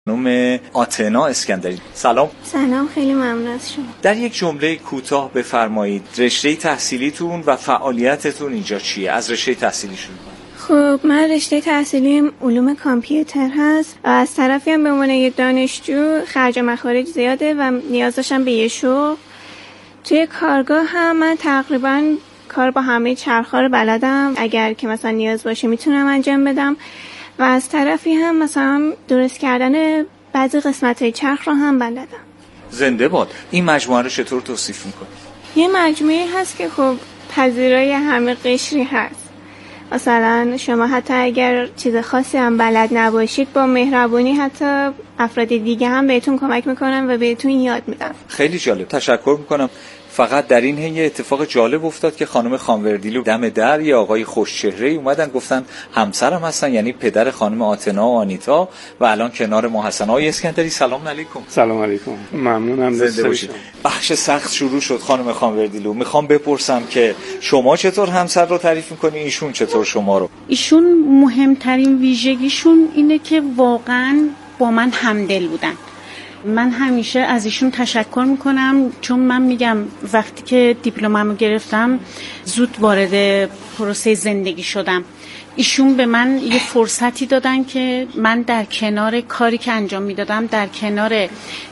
خانم آتنا اسکندری. سلام. سلام، خیلی ممنون از شما. در یک جمله کوتاه بفرمایید رشته تحصیلیتون و فعالیتتون اینجا چیه؟ از رشته تحصیلی شروع کنید. خب من رشته تحصیلیم علوم کامپیوتر هست. از طرفی هم به عنوان یک دانشجو خرج و مخارج زیاده و نیاز داشتم به یه شغل. توی کارگاه هم من تقریبا کار با همه چرخ‌ها رو بلدم، اگر که مثلا نیاز باشه میتونم انجام بدم. و از طرفی هم مثلا درست کردن بعضی قسمت‌های چرخ رو هم بلدم. زنده باد. این مجموعه رو چطور توصیف می‌کنی؟ یه مجموعه هست که خب پذیرای همه قشری هست. مثلا شما حتی اگر چیز خاصی هم بلد نباشید، با مهربونی حتی افراد دیگه هم بهتون کمک میکنن و بهتون یاد میدن. خیلی جالب. تشکر میکنم. فقط در این حین اتفاق جالب افتاد که خانم خانوردیلو دم در یه آقای خوشچهره‌ای اومدن گفتن همسرم هستن، یعنی پدر خانم آتنا و آنیتا، و الان کنار ما هستن. آقای اسکندری سلام علیکم. سلام علیکم. ممنونم. زنده باشید. بخش سخت شروع شد. خانم خانوردیلو میخوام بپرسم که شما چطور همسر رو تعریف میکنی، ایشون چطور شما رو؟ ایشون مهمترین ویژگیشون اینه که واقعا با من همدل بودن. من همیشه از ایشون تشکر میکنم، چون من میگم وقتی که دیپلممو گرفتم زود وارد پروسه زندگی شدم. ایشون به من یه فرصتی دادن که من در کنار کاری که انجام میدادم، در کنار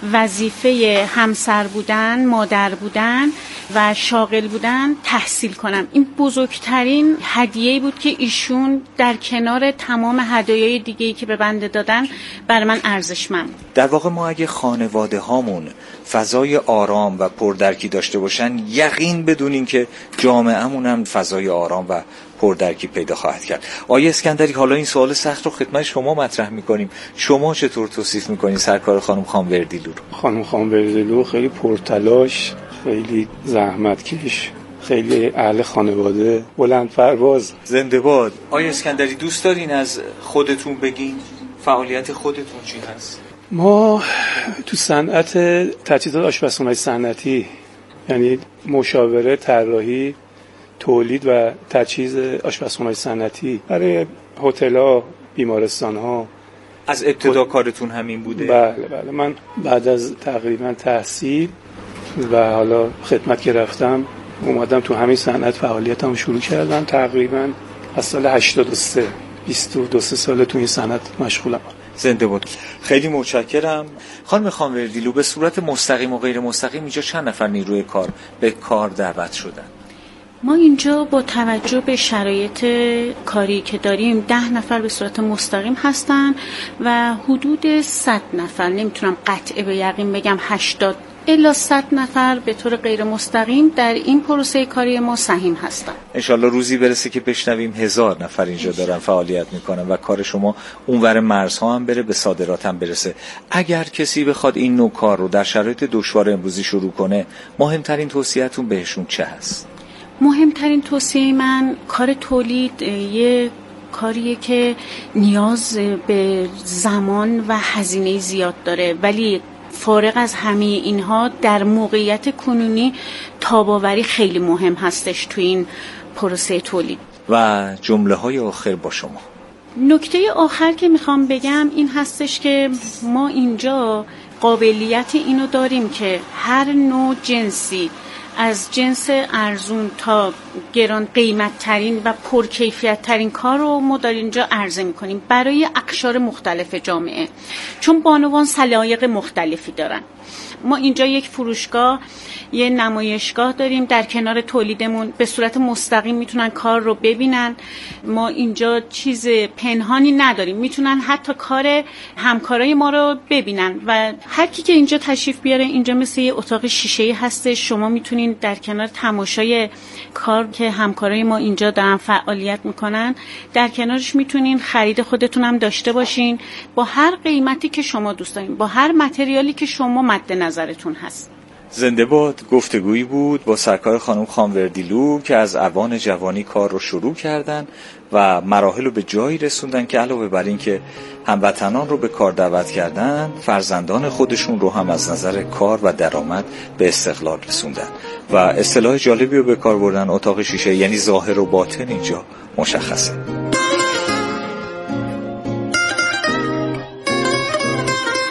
وظیفه همسر بودن، مادر بودن و شاغل بودن تحصیل کنم. این بزرگترین هدیه‌ای بود که ایشون در کنار تمام هدایای دیگه‌ای که به بنده دادن برای من ارزشمند. در واقع ما اگه خانواده هامون فضای آرام و پردرکی داشته باشن، یقین بدونین که جامعه‌مون هم فضای آرام و پردرکی پیدا خواهد کرد. آقای اسکندری، حالا این سوال سخت رو خدمت شما مطرح می‌کنیم. شما چطور توصیف می‌کنین سرکار خانم خانوردیلو رو؟ خانم خانوردیلو خیلی پرتلاش، خیلی زحمتکش، خیلی اهل خانواده، بلند پرواز. زنده باد. آقای اسکندری دوست دارین از خودتون بگین؟ فعالیت خودتون چی هست؟ ما تو صنعت تجهیزات آشپزخانه‌های صنعتی، یعنی مشاوره، طراحی، تولید و تجهیز آشپزخانه‌های صنعتی برای هتل‌ها، بیمارستان‌ها. از ابتدا کارتون همین بوده؟ بله. من بعد از تقریبا تحصیل و حالا خدمت که رفتم اومدم تو همین صنعت فعالیتم شروع کردم. تقریبا از سال 83 22 سال تو این صنعت مشغولم. زنده بود. خیلی متشکرم. خانم خانوردیلو، به صورت مستقیم و غیر مستقیم اینجا چند نفر نیروی کار به کار دعوت شدن؟ ما اینجا با توجه به شرایط کاری که داریم 10 نفر به صورت مستقیم هستن و حدود 100 نفر، نمیتونم قطع به یقین بگم 80 الی 100 نفر به طور غیر مستقیم در این پروسه کاری ما سهیم هستن. انشالله روزی برسه که بشنویم 1000 نفر اینجا دارن فعالیت میکنن و کار شما اونور مرزها هم بره، به صادرات هم برسه. اگر کسی بخواد این نوع کار رو در شرایط دشوار امروزی شروع کنه، مهمترین توصیه‌تون بهشون چه هست؟ مهمترین توصیه من کار تولید یه کاریه که نیاز به زمان و هزینه زیاد داره، ولی فارغ از همه اینها در موقعیت کنونی تاب‌آوری خیلی مهم هستش تو این پروسه تولید. و جمله‌های آخر با شما. نکته آخر که میخوام بگم این هستش که ما اینجا قابلیت اینو داریم که هر نوع جنسی، از جنس ارزون تا گران قیمت ترین و پرکیفیت ترین کار رو ما در اینجا عرضه میکنیم برای اقشار مختلف جامعه، چون بانوان سلایق مختلفی دارن. ما اینجا یک فروشگاه، یه نمایشگاه داریم در کنار تولیدمون، به صورت مستقیم میتونن کار رو ببینن. ما اینجا چیز پنهانی نداریم، میتونن حتی کار همکارای ما رو ببینن و هر کی که اینجا تشریف بیاره، اینجا مثل یه اتاق شیشه‌ای هستش. شما میتونین در کنار تماشای کار که همکارای ما اینجا دارن فعالیت میکنن، در کنارش میتونین خرید خودتون هم داشته باشین با هر قیمتی که شما دوست دارین، با هر متریالی که شما مد نظرتون هست. زنده باد. گفتگویی بود با سرکار خانم خانوردیلو که از اوان جوانی کار رو شروع کردن و مراحل رو به جایی رسوندن که علاوه بر این که هموطنان رو به کار دعوت کردن، فرزندان خودشون رو هم از نظر کار و درآمد به استقلال رسوندن و اصطلاح جالبی رو به کار بردن، اتاق شیشه، یعنی ظاهر و باطن اینجا مشخصه.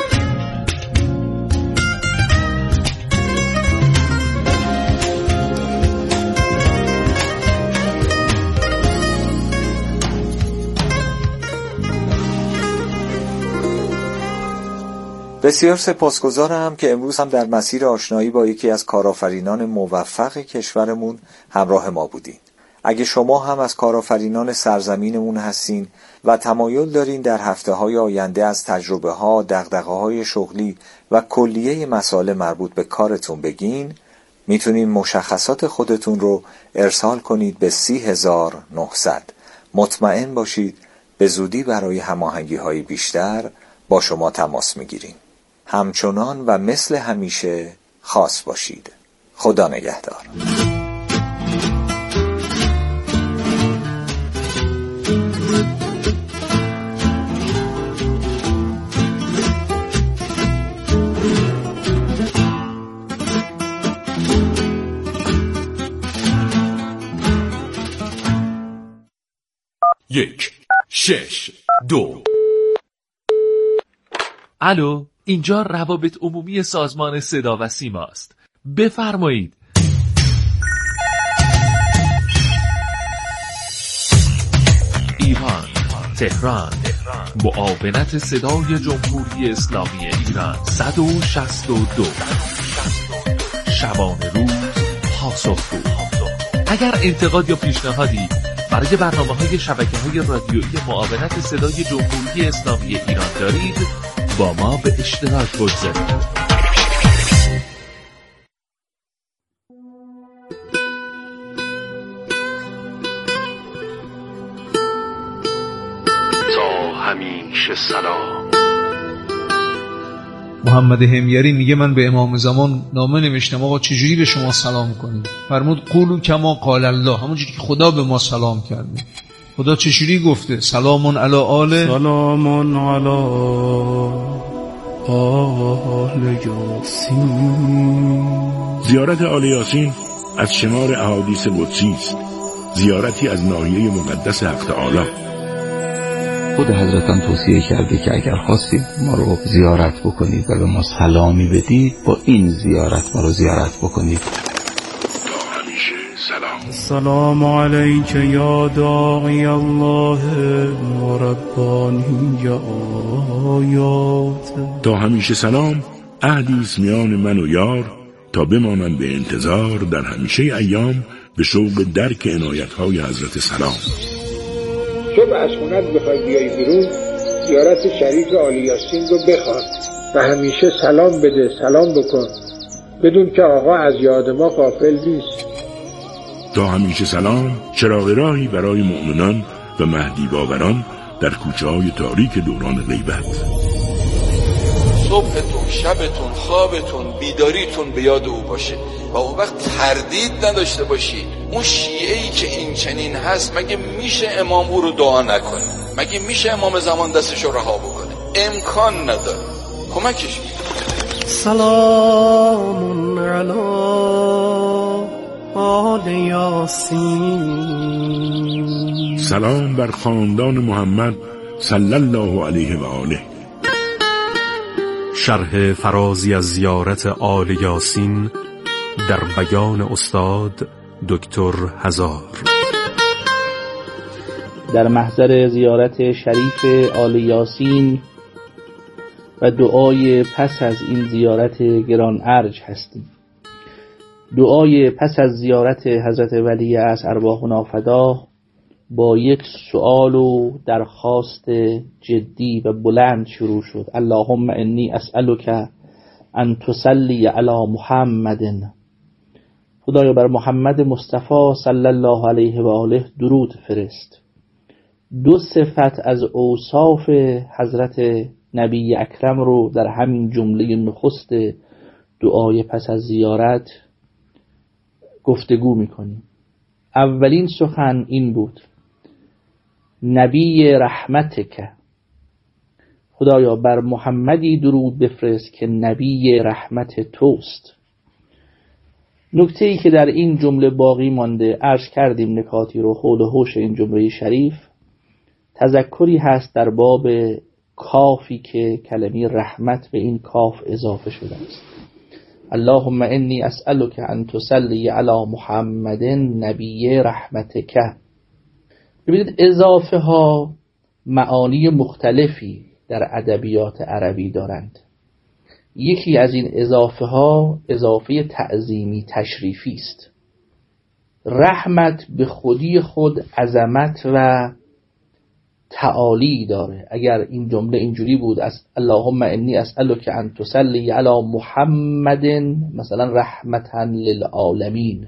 بسیار سپاسگزارم که امروز هم در مسیر آشنایی با یکی از کارآفرینان موفق کشورمون همراه ما بودین. اگه شما هم از کارآفرینان سرزمینمون هستین و تمایل دارین در هفته‌های آینده از تجربه‌ها، دغدغه‌های شغلی و کلیه مسائل مربوط به کارتون بگین، میتونین مشخصات خودتون رو ارسال کنید به 30900. مطمئن باشید به زودی برای هماهنگی‌های بیشتر با شما تماس میگیریم. همچنان و مثل همیشه خاص باشید. خدا نگهدار. یک 6 2. الو، اینجا روابط عمومی سازمان صدا و سیما است. بفرمایید. ایران، تهران، معاونت صدای جمهوری اسلامی ایران 162. شبانه روز پاسخگو. اگر انتقاد یا پیشنهادی برای برنامه‌های شبکه‌های رادیویی معاونت صدای جمهوری اسلامی ایران دارید، با ما به اشتراک بگذارید. تا همیشه سلام. محمد همیاری میگه من به امام زمان نامه نوشتم آقا چجوری به شما سلام کنیم؟ فرمود قولوا کما قال الله، همونجوری که خدا به ما سلام کرده. خدا چجوری گفته؟ سلام علی آل، سلام علی آل یاسین. زیارت آل یاسین از شمار احادیث قدسی است، زیارتی از ناحیه مقدس حق تعالی. خود حضرتم توصیه کرده که اگر خواستید ما رو زیارت بکنید و به ما سلامی بدید، با این زیارت ما رو زیارت بکنید. تا همیشه سلام. السلام علیک یا داعی الله و ربانی آیات. تا همیشه سلام عهدی است میان من و یار، تا بمانم به انتظار در همیشه ایام به شوق درک عنایت‌های حضرت سلام. صبح از خونت بخوای بیای بیرون، زیارت شریف آل یاسین رو بخواد و همیشه سلام بده، سلام بکن، بدون که آقا از یاد ما غافل نیست. تا همیشه سلام چراغ راهی برای مؤمنان و مهدی باوران در کوچه‌های تاریک دوران غیبت. صبحتون، شبتون، خوابتون، بیداریتون به یاد او باشه و اون وقت تردید نداشته باشید. اون شیعه‌ای که این چنین هست، مگه میشه امام او رو دعا نکنه؟ مگه میشه امام زمان دستش رو رها بکنه؟ امکان نداره. کمکش میکنه. سلام علی آل یاسین. سلام بر خاندان محمد صلی الله علیه و آله. شرح فرازی از زیارت آل یاسین در بیان استاد دکتر هزار. در محضر زیارت شریف آل یاسین و دعای پس از این زیارت گران ارج هستیم. دعای پس از زیارت حضرت ولی عصر ارواحنا فدا با یک سؤال و درخواست جدی و بلند شروع شد. اللهم انی اسألک ان تصلی علی محمد. خدایا بر محمد مصطفی صلی الله علیه و آله درود فرست. دو صفت از اوصاف حضرت نبی اکرم رو در همین جمله نخست دعای پس از زیارت گفتگو میکنیم. اولین سخن این بود: نبی رحمتک، خدایا بر محمدی درود بفرست که نبی رحمت توست. نکته‌ای که در این جمله باقی مانده، عرض کردیم نکاتی رو حول و حوش این جمله شریف، تذکری هست در باب کافی که کلمه رحمت به این کاف اضافه شده است. اللهم انی اسألک ان تصلی علی محمد نبی رحمتک. ببینید اضافه ها معانی مختلفی در ادبیات عربی دارند. یکی از این اضافه ها اضافه تعظیمی تشریفی است. رحمت به خودی خود عظمت و تعالی داره. اگر این جمله اینجوری بود از اللهم انی اسألک ان تصلی علی محمد مثلا رحمتا للعالمین،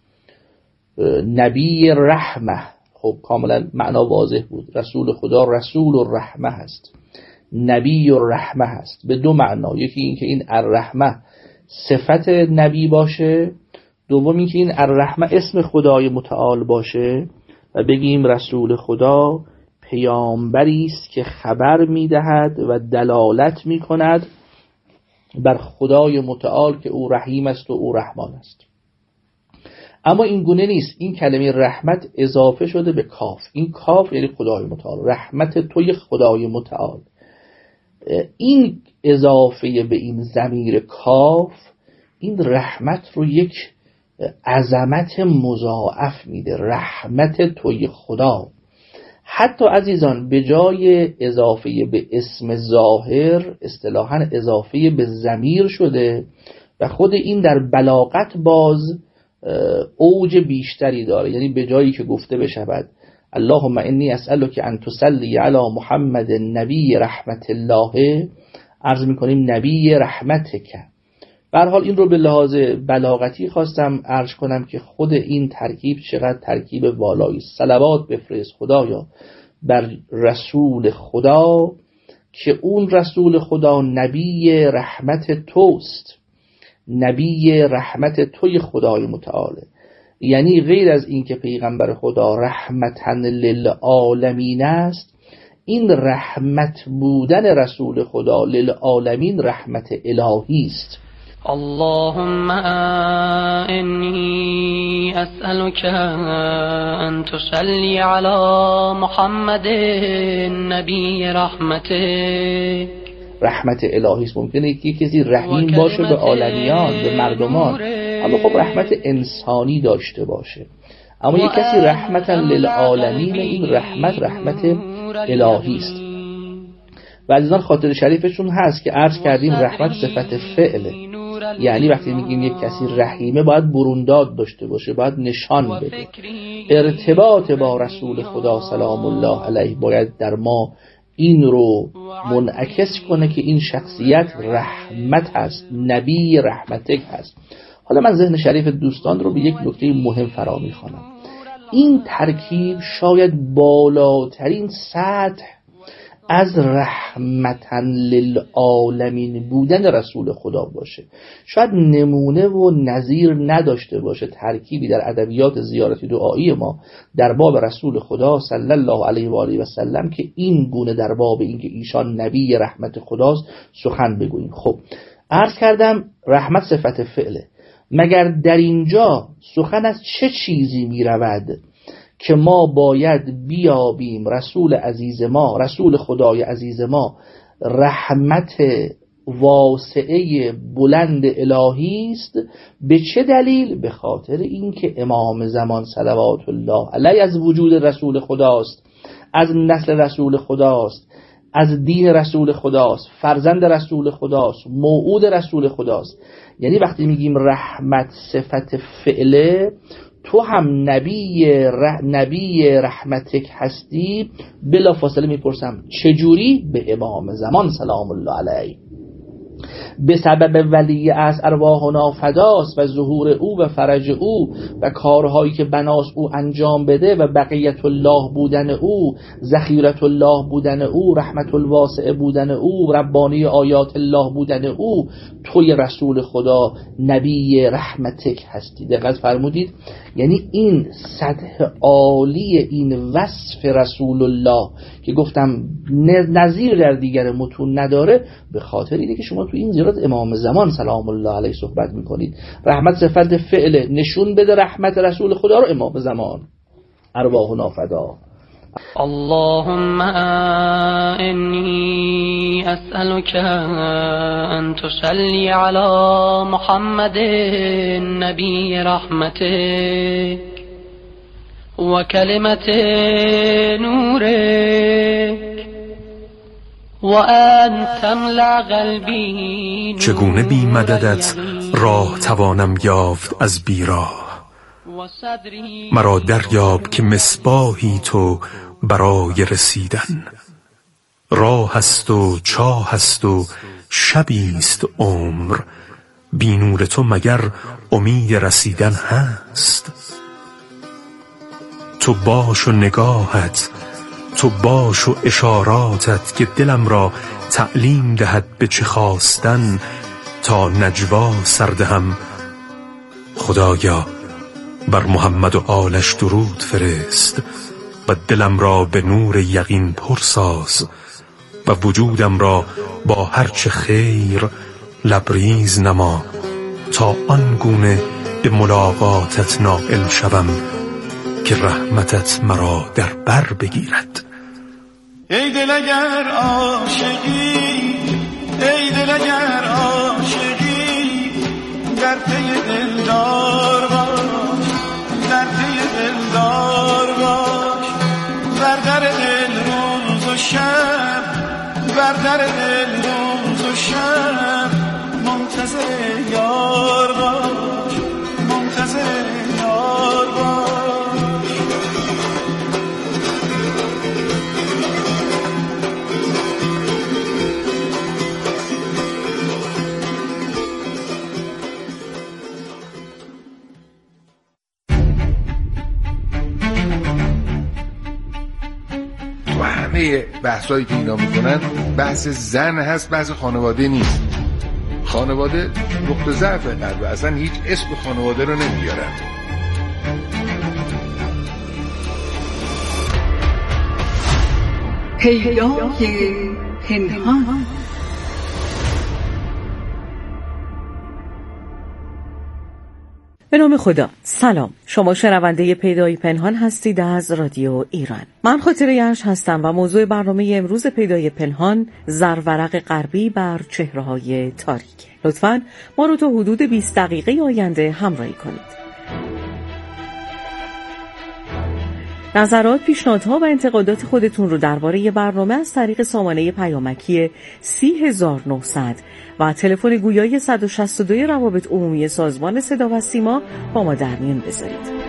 نبی رحمه، خب کاملا معنا واضح بود. رسول خدا رسول الرحمه هست، نبی الرحمه هست، به دو معنا. یکی این که این الرحمه صفت نبی باشه، دوم این که این الرحمه اسم خدای متعال باشه و بگیم رسول خدا پیامبری است که خبر میدهد و دلالت میکند بر خدای متعال که او رحیم است و او رحمان است. اما این گونه نیست. این کلمه رحمت اضافه شده به کاف. این کاف یعنی خدای متعال، رحمت توی خدای متعال. این اضافه به این ضمیر کاف این رحمت رو یک عظمت مضاعف میده. رحمت توی خدا. حتی عزیزان به جای اضافه به اسم ظاهر اصطلاحاً اضافه به ضمیر شده و خود این در بلاغت باز اوج بیشتری داره. یعنی به جایی که گفته بشود اللهم انی اسألک ان تصلی علی محمد نبی رحمت الله، عرض میکنیم نبی رحمتک. به هر حال این رو به لحاظ بلاغتی خواستم عرض کنم که خود این ترکیب چقدر ترکیب والایی. صلوات بفرست خدایا بر رسول خدا که اون رسول خدا نبی رحمت توست، نبی رحمت توی خدای متعاله. یعنی غیر از این که پیغمبر خدا رحمتاً للعالمین است، این رحمت بودن رسول خدا للعالمین رحمت الهی است. اللهم انی اسألک ان تصلی علی محمد نبی رحمت الهی است. ممکنه که کسی رحیم باشه به عالمیان، به مردمان، اما خب رحمت انسانی داشته باشه. اما یک کسی رحمتا للعالمین، این رحمت الهی است. و عزیزان خاطر شریفشون هست که عرض کردیم رحمت صفت فعله. یعنی وقتی میگیم یک کسی رحیمه باید برونداد داشته باشه، باید نشان بده. ارتباط با رسول خدا سلام الله علیه باید در ما این رو منعکس کنه که این شخصیت رحمت هست، نبی رحمتک هست. حالا من ذهن شریف دوستان رو به یک نکته مهم فرا میخوانم. این ترکیب شاید بالاترین سطح از رحمتاً للعالمین بودن رسول خدا باشه. شاید نمونه و نظیر نداشته باشه ترکیبی در ادبیات زیارتی دعایی ما در باب رسول خدا صلی الله علیه و آله و سلم که این گونه در باب اینکه ایشان نبی رحمت خداست سخن بگوییم. خب عرض کردم رحمت صفت فعله. مگر در اینجا سخن از چه چیزی می رود که ما باید بیابیم رسول عزیز ما، رسول خدای عزیز ما رحمت واسعه بلند الهی است؟ به چه دلیل؟ به خاطر اینکه امام زمان صلوات الله علیه از وجود رسول خداست، از نسل رسول خداست، از دین رسول خداست، فرزند رسول خداست، موعود رسول خداست. یعنی وقتی میگیم رحمت صفت فعله، تو هم نبی رحمتک هستی. بلا فاصله میپرسم چجوری؟ به امام زمان سلام الله علیه. به سبب ولی از ارواحنا فداست و ظهور او و فرج او و کارهایی که بناس او انجام بده و بقیت الله بودن او، ذخیرت الله بودن او، رحمت الواسع بودن او، ربانی آیات الله بودن او، توی رسول خدا نبی رحمتک هستی. دقت فرمودید؟ یعنی این سطح عالی این وصف رسول الله که گفتم نظیر در دیگر متون نداره، به خاطر اینه که شما تو این زیارت امام زمان سلام الله علیه صحبت میکنید. رحمت صفت فعله، نشون بده رحمت رسول خدا رو امام زمان. ارواحنا فدا. اللهم انی اسألک ان تصلی علی محمد نبی رحمتک و کلمت نورک وأن تملأ قلبي چگونه بی مددت راه توانم یافت از بیراه؟ مرا دریاب که مصباحی تو برای رسیدن. راه است و چاه است و شبیست عمر، بی نور تو مگر امید رسیدن هست؟ تو باش و نگاهت، تو باش و اشاراتت که دلم را تعلیم دهد به چه خواستن، تا نجوا سردهم. خدایا بر محمد و آلش درود فرست و دلم را به نور یقین پرساز و وجودم را با هرچه خیر لبریز نما، تا آنگونه به ملاقاتت نائل شوم که رحمتت مرا در بر بگیرد. ای دل اگر عاشقی، ای دل اگر عاشقی، در پی دلدار باش، در پی دلدار باش، بر در دل روز و شب، بر در دل روز و شب، منتظر یار باش، منتظر یار باش. همه بحثایی که اینا میکنن بحث زن هست، بحث خانواده نیست. خانواده نقطه ضعف قلبه، اصلا هیچ اسم خانواده رو نمیارن. پیدای پنهان. به نام خدا. سلام، شما شنونده پیدای پنهان هستید از رادیو ایران. من خاطره یرش هستم و موضوع برنامه امروز پیدای پنهان زرورق غربی بر چهره‌های تاریک. لطفاً ما رو تا حدود 20 دقیقه آینده همراهی کنید. نظرات، پیشنهادها و انتقادات خودتون رو درباره برنامه از طریق سامانه پیامکی 30900 و تلفن گویای 162 روابط عمومی سازمان صدا و سیما با ما در میون بذارید.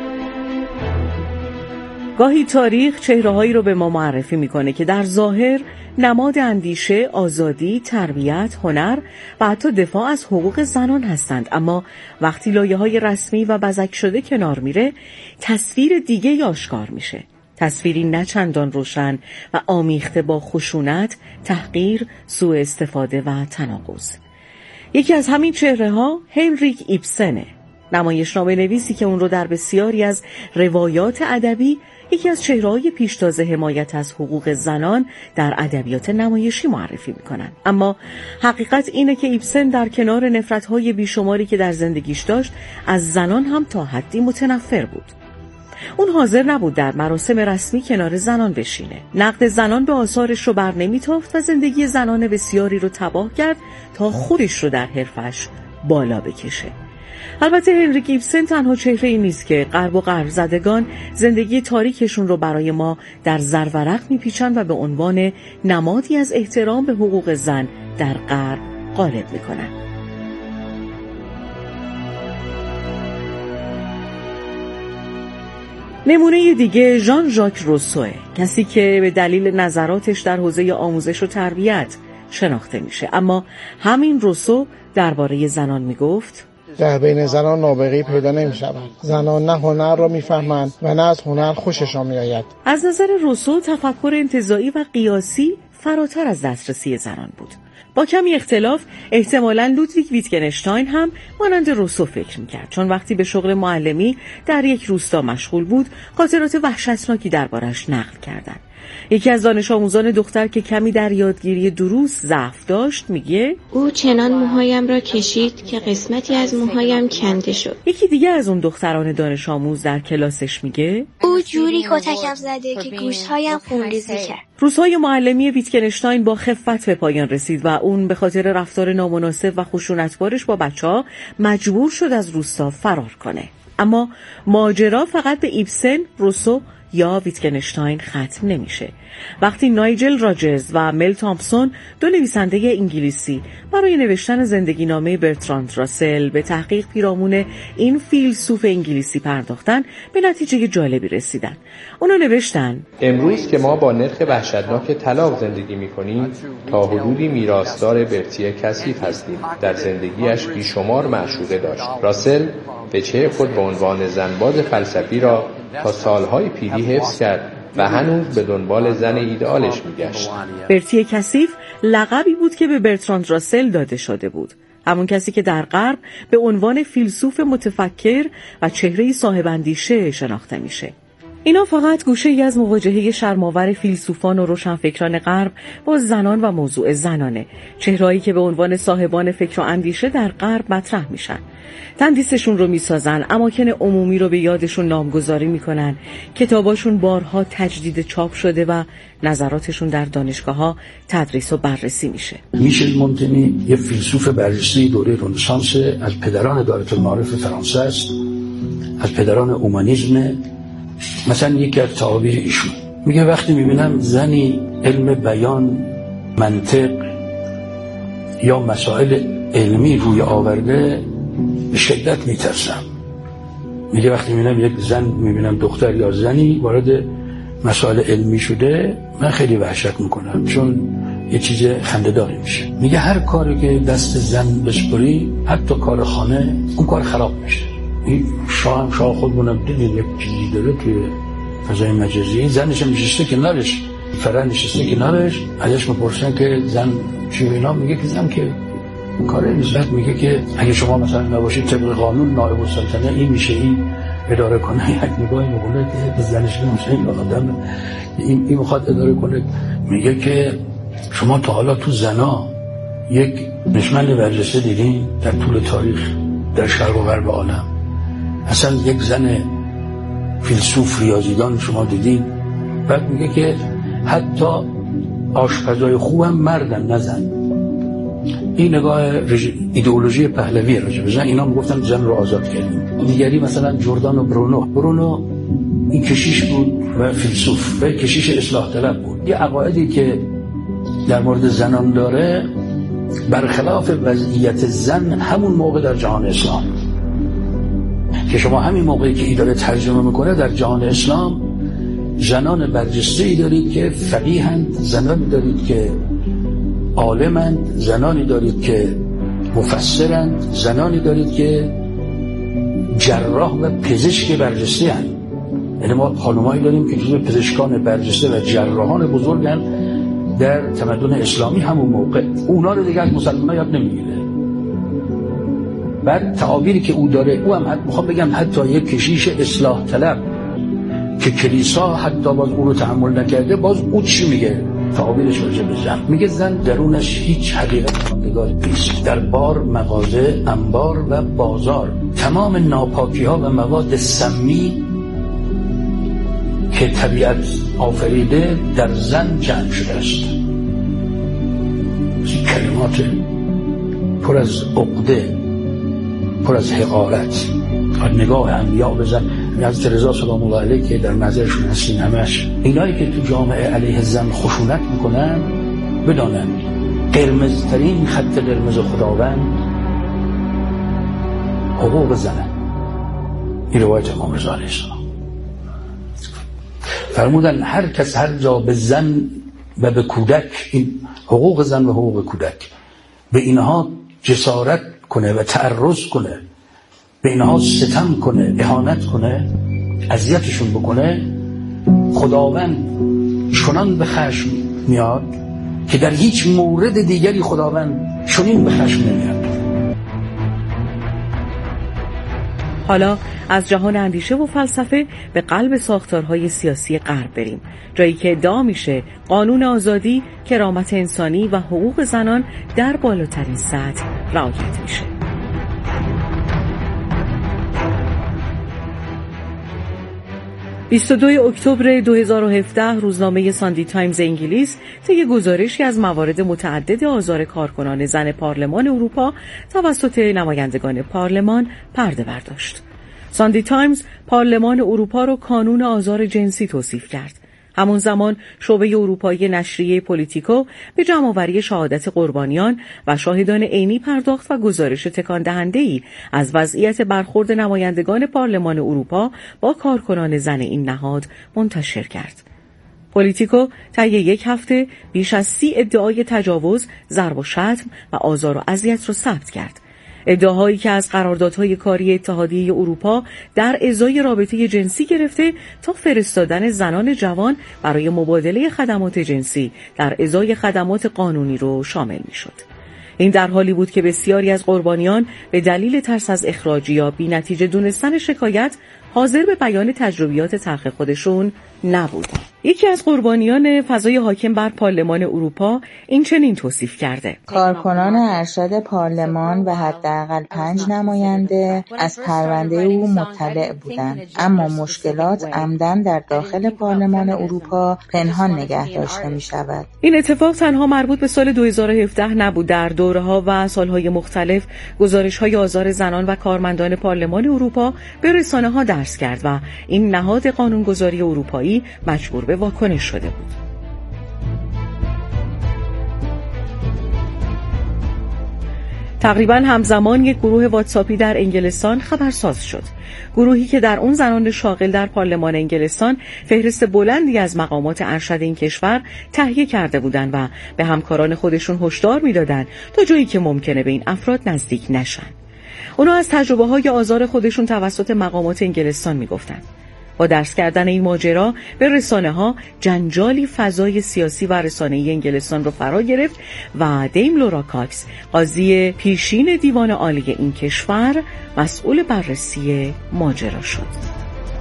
گاهی تاریخ چهره‌هایی رو به ما معرفی میکنه که در ظاهر نماد اندیشه، آزادی، تربیت، هنر و حتی دفاع از حقوق زنان هستند، اما وقتی لایه‌های رسمی و بزک شده کنار میره، تصویر دیگه آشکار میشه. تصویری نه چندان روشن و آمیخته با خشونت، تحقیر، سوء استفاده و تناقض. یکی از همین چهره‌ها هنریک ایبسنه، نمایشنامه نویسی که اون رو در بسیاری از روایات ادبی یکی از چهره‌های پیشتاز حمایت از حقوق زنان در ادبیات نمایشی معرفی می‌کنن. اما حقیقت اینه که ایبسن در کنار نفرت‌های بیشماری که در زندگیش داشت، از زنان هم تا حدی متنفر بود. اون حاضر نبود در مراسم رسمی کنار زنان بشینه. نقد زنان به آثارش رو بر نمی‌تافت و زندگی زنان بسیاری رو تباه کرد تا خودش رو در حرفش بالا بکشه. البته هنریک ایبسن تنها چهره ای نیست که غرب و غرب زدگان زندگی تاریکشون رو برای ما در زرورق میپیچن و به عنوان نمادی از احترام به حقوق زن در غرب غالب میکنن. نمونه دیگه ژان ژاک روسوه، کسی که به دلیل نظراتش در حوزه آموزش و تربیت شناخته میشه. اما همین روسو درباره زنان میگفت: در بین زنان نابغه‌ای پیدا نمی‌شود. زنان نه هنر را می‌فهمند و نه از هنر خوششان می‌آید. از نظر روسو تفکر انتزاعی و قیاسی فراتر از دسترسی زنان بود. با کمی اختلاف احتمالاً لودویگ ویتگنشتاین هم مانند روسو فکر می‌کرد، چون وقتی به شغل معلمی در یک روستا مشغول بود، خاطرات وحشتناکی دربارش نقل کردند. یکی از دانش آموزان دختر که کمی در یادگیری دروس ضعف داشت میگه: او چنان موهایم را کشید که قسمتی از موهایم کنده شد. یکی دیگه از اون دختران دانش آموز در کلاسش میگه: او جوری کتکم زده که گوشتهایم خونریزی کرد. روزهای معلمی ویتگنشتاین با خفت به پایان رسید و اون به خاطر رفتار نامناسب و خشونتبارش با بچه‌ها مجبور شد از روستا فرار کنه. اما ماجرا فقط به ایبسن، روسو یا ویتگنشتاین ختم نمیشه. وقتی نایجل راجرز و مل تامپسون، دو نویسنده انگلیسی، برای نوشتن زندگی نامه برتراند راسل به تحقیق پیرامون این فیلسوف انگلیسی پرداختن، به نتیجه جالبی رسیدن. اونا نوشتن: امروز که ما با نرخ وحشتناک طلاق زندگی می‌کنیم، تا حدودی میراثدار برتی کثیف هستیم. در زندگیش بیشمار معشوقه داشت. راسل به چه خود به عنوان زنباز فلسفی را تا سالهای پیری حفظ کرد و هنوز به دنبال زن ایدئالش میگشت. برتی کثیف لقبی بود که به برتراند راسل داده شده بود، همون کسی که در غرب به عنوان فیلسوف متفکر و چهره صاحب اندیشه شناخته میشه. اینا فقط گوشه‌ای از مواجهه شرم‌آور فیلسوفان و روشنفکران غرب با زنان و موضوع زنانه، چهرهایی که به عنوان صاحبان فکر و اندیشه در غرب مطرح میشن. تندیسشون رو میسازن، اماکن عمومی رو به یادشون نامگذاری میکنن، کتاباشون بارها تجدید چاپ شده و نظراتشون در دانشگاه‌ها تدریس و بررسی میشه. میشل مونتنی یه فیلسوف برجسته دوره رنسانس، از پدران دارالمعارف فرانسه است، از پدران اومانیسم. مثلا یکی از تعابیر ایشون میگه وقتی میبینم زنی علم بیان، منطق یا مسائل علمی روی آورده به شدت میترسم. میگه وقتی میبینم دختر یا زنی وارد مسائل علمی شده، من خیلی وحشت میکنم، چون یه چیز خنده‌داری میشه. میگه هر کاری که دست زن بسپری، حتی کار خانه، اون کار خراب میشه. این شاه خودمونم دیدید یک چیزی داره توی فضای مجازی، زنش نشسته کنارش، فرن نشسته کنارش، ازش میپرسن که زن چی اینا، میگه که زن که کار نسبت، میگه که اگه شما مثلا نباشید طبق قانون نایب السلطنه این میشه، این اداره کنه، یک نگاهی میکنه که زنش نمیشه، این آدم این میخواد اداره کنه. میگه که شما تا حالا تو زنا یک نشمند برجسته دیدین در طول تاریخ در شرق و غرب عالم؟ اصلا یک زن فیلسوف ریاضیدان شما دیدین؟ بعد میگه که حتی آشپزای خوبم مردن نه زن. این نگاه ایدئولوژی پهلوی راجع به زن. اینا میگفتن زن رو آزاد کردیم. دیگری مثلا جردانو برونو این کشیش بود و فیلسوف و کشیش اصلاح طلب بود. یه عقایدی که در مورد زنان داره برخلاف وضعیت زن همون موقع در جهان اسلام، که شما همین موقعی که ای داره ترجمه میکنه در جهان اسلام، زنان برجسته‌ای دارید که فقیهند، زنانی دارید که عالمند، زنانی دارید که مفسرند، زنانی دارید که جراح و پزشک برجسته هستند. یعنی ما خانمایی داریم که جزو پزشکان برجسته و جراحان بزرگن در تمدن اسلامی همون موقع. اونا رو دیگه از مسلمان‌ها یاد نمیگیره. بعد تعابیری که او داره، او هم میخوام بگم حتی یک کشیش اصلاح طلب که کلیسا حتی باز او رو تحمل نکرده، باز او چی میگه؟ تعابیرش راجع به زن میگه زن درونش هیچ حقیقت ماندگاری نیست. در بار، مغازه، انبار و بازار تمام ناپاکی ها و مواد سمی که طبیعت آفریده در زن جمع شده است. کلمات پر از عقده، پر از حقارت. نگاه انبیاء بزن، حضرت رضا سلام الله علیه که در نظرشون هستین همش، اینایی که تو جامعه علیه زن خشونت میکنن بدانن قرمزترین خط قرمز خداوند حقوق زنه. این روایت امام رضا علیه السلام فرمودن هر کس هر جا به زن و به کودک، این حقوق زن و حقوق کودک، به اینها جسارت کنه و تعرض کنه، به اینها ستم کنه، اهانت کنه، اذیتشون بکنه، خداوند چنان به خشم میاد که در هیچ مورد دیگری خداوند چنین به خشم نمیاد. حالا از جهان اندیشه و فلسفه به قلب ساختارهای سیاسی غرب بریم، جایی که ادعا میشه قانون آزادی، کرامت انسانی و حقوق زنان در بالاترین سطح رعایت میشه. 22 اکتبر 2017 روزنامه ساندی تایمز انگلیس طی گزارشی از موارد متعدد آزار کارکنان زن پارلمان اروپا توسط نمایندگان پارلمان پرده برداشت. ساندی تایمز پارلمان اروپا رو کانون آزار جنسی توصیف کرد. همون زمان شعبه اروپایی نشریه پولیتیکو به جمع‌آوری شهادت قربانیان و شاهدان عینی پرداخت و گزارش تکان دهنده‌ای از وضعیت برخورد نمایندگان پارلمان اروپا با کارکنان زن این نهاد منتشر کرد. پولیتیکو طی یک هفته بیش از 30 ادعای تجاوز، ضرب و شتم و آزار و اذیت را ثبت کرد. ادعاهایی که از قراردادهای کاری اتحادیه اروپا در ازای رابطه جنسی گرفته تا فرستادن زنان جوان برای مبادله خدمات جنسی در ازای خدمات قانونی رو شامل می‌شد. این در حالی بود که بسیاری از قربانیان به دلیل ترس از اخراج یا بی‌نتیجه دونستن شکایت حاضر به بیان تجربیات تلخ خودشون نبودند. یکی از قربانیان فضای حاکم بر پارلمان اروپا این چنین توصیف کرده: کارکنان ارشد پارلمان و حداقل 5 نماینده از پرونده او مطلع بودند، اما مشکلات عمدن در داخل پارلمان اروپا پنهان نگه داشته می شود. این اتفاق تنها مربوط به سال 2017 نبود. در دوره‌ها و سالهای مختلف گزارش‌های آزار زنان و کارمندان پارلمان اروپا به رسانه‌ها درس کرد و این نهاد قانونگذاری اروپایی مجبور به واکنش شده بود. تقریباً همزمان یک گروه واتساپی در انگلستان خبرساز شد. گروهی که در اون زنان شاغل در پارلمان انگلستان فهرست بلندی از مقامات ارشد این کشور تهیه کرده بودند و به همکاران خودشون هشدار میدادند تا جایی که ممکنه به این افراد نزدیک نشن. اونا از تجربه‌های آزار خودشون توسط مقامات انگلستان میگفتند. با درس کردن این ماجرا به رسانه‌ها جنجالی فضای سیاسی و رسانه‌ای انگلستان رو فرا گرفت و دیم لورا کاکس، قاضی پیشین دیوان عالی این کشور، مسئول بررسی ماجرا شد.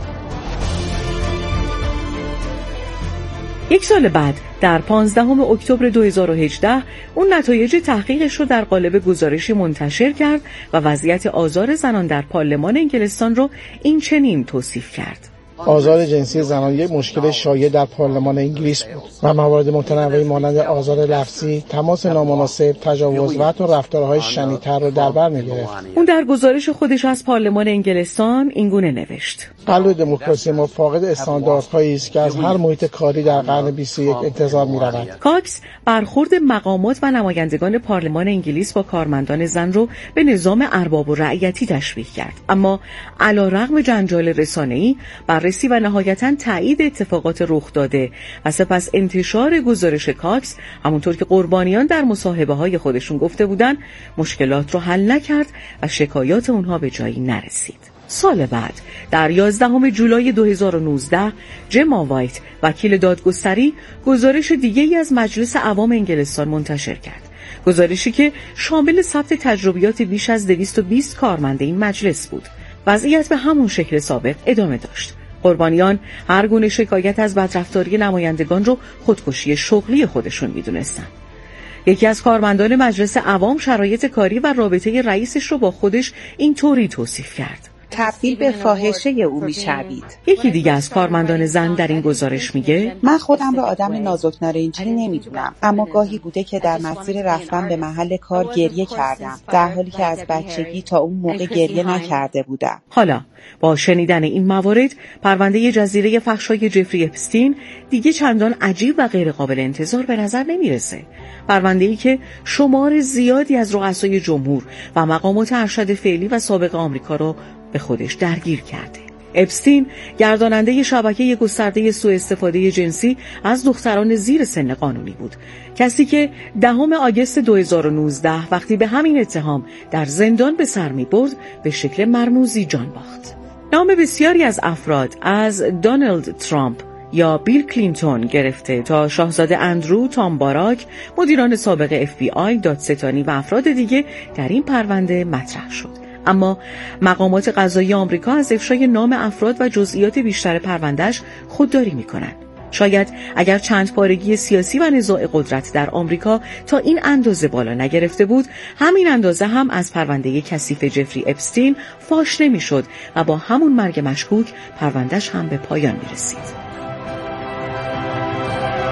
یک سال بعد در 15 اکتبر 2018 اون نتایج تحقیقش رو در قالب گزارشی منتشر کرد و وضعیت آزار زنان در پارلمان انگلستان رو این چنین توصیف کرد: آزار جنسی زنان یک مشکل شایع در پارلمان انگلیس بود و موارد متنوعی مانند آزار لفظی، تماس نامناسب، تجاوز و حتی رفتارهای شنیع‌تر را در بر می‌گرفت. اون در گزارش خودش از پارلمان انگلستان اینگونه نوشت: قلب دموکراسی ما فاقد استانداردهایی است که از هر محیط کاری در قرن 21 انتظار می‌رود. کاکس برخورد مقامات و نمایندگان پارلمان انگلیس با کارمندان زن رو به نظام ارباب و رعیتی تشبیه کرد، اما علی‌رغم جنجال رسانه‌ای بررسی و نهایتاً تایید اتفاقات رخ داده و سپس انتشار گزارش کاکس، همونطور که قربانیان در مصاحبه‌های خودشون گفته بودن، مشکلات رو حل نکرد و شکایات اونها به جایی نرسید. سال بعد در 11 جولای 2019 جما وایت، وکیل دادگستری، گزارش دیگه‌ای از مجلس عوام انگلستان منتشر کرد. گزارشی که شامل ثبت تجربیات بیش از 220 کارمند این مجلس بود. وضعیت به همون شکل سابق ادامه داشت. قربانیان هر گونه شکایت از بدرفتاری نمایندگان رو خودکشی شغلی خودشون میدونستن. یکی از کارمندان مجلس عوام شرایط کاری و رابطه رئیسش رو با خودش اینطوری توصیف کرد: تبدیل به فاحشه او میشوید. یکی دیگه از کارمندان زن در این گزارش میگه: من خودم را آدم نازک نارنجی نمیدونم، اما گاهی بوده که در مسیر رفتن به محل کار گریه کردم، در حالی که از بچگی تا اون موقع گریه نکرده بودم. حالا با شنیدن این موارد، پرونده جزیره فحشای جفری اپستین دیگه چندان عجیب و غیر قابل انتظار به نظر نمیرسه. پرونده‌ای که شمار زیادی از رؤسای جمهور و مقامات ارشد فعلی و سابق آمریکا رو به خودش درگیر کرده. اپستین گرداننده شبکه گسترده سوء استفاده جنسی از دختران زیر سن قانونی بود، کسی که 10 آگوست 2019 وقتی به همین اتهام در زندان به سر می برد به شکل مرموزی جان باخت. نام بسیاری از افراد، از دونالد ترامپ یا بیل کلینتون گرفته تا شاهزاده اندرو، تام باراک، مدیران سابق FBI، دادستانی و افراد دیگه در این پرونده مطرح شد. اما مقامات قضایی آمریکا از افشای نام افراد و جزئیات بیشتر پروندهش خودداری میکنن. شاید اگر چند پارگی سیاسی و نزاع قدرت در آمریکا تا این اندازه بالا نگرفته بود، همین اندازه هم از پرونده کثیف جفری اپستین فاش نمیشد و با همون مرگ مشکوک پروندهش هم به پایان میرسید.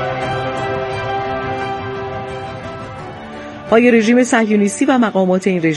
پای رژیم صهیونیستی و مقامات این رژیم